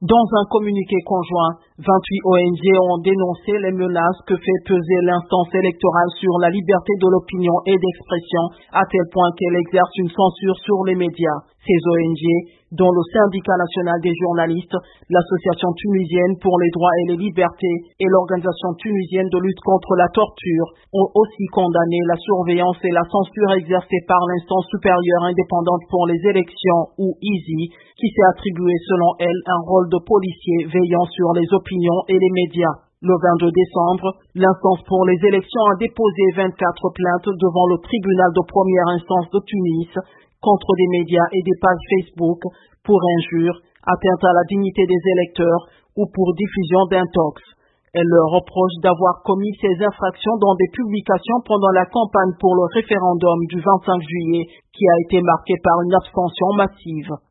Dans un communiqué conjoint, 28 ONG ont dénoncé les menaces que fait peser l'instance électorale sur la liberté de l'opinion et d'expression, à tel point qu'elle exerce une censure sur les médias. Ces ONG, dont le Syndicat national des journalistes, l'Association tunisienne pour les droits et les libertés et l'Organisation tunisienne de lutte contre la torture, ont aussi condamné la surveillance et la censure exercées par l'instance supérieure indépendante pour les élections, ou ISI, qui s'est attribué selon elle un rôle de policier veillant sur les opinions et les médias. Le 22 décembre, l'instance pour les élections a déposé 24 plaintes devant le tribunal de première instance de Tunis contre des médias et des pages Facebook pour injures, atteinte à la dignité des électeurs ou pour diffusion d'intox. Elle leur reproche d'avoir commis ces infractions dans des publications pendant la campagne pour le référendum du 25 juillet qui a été marquée par une abstention massive.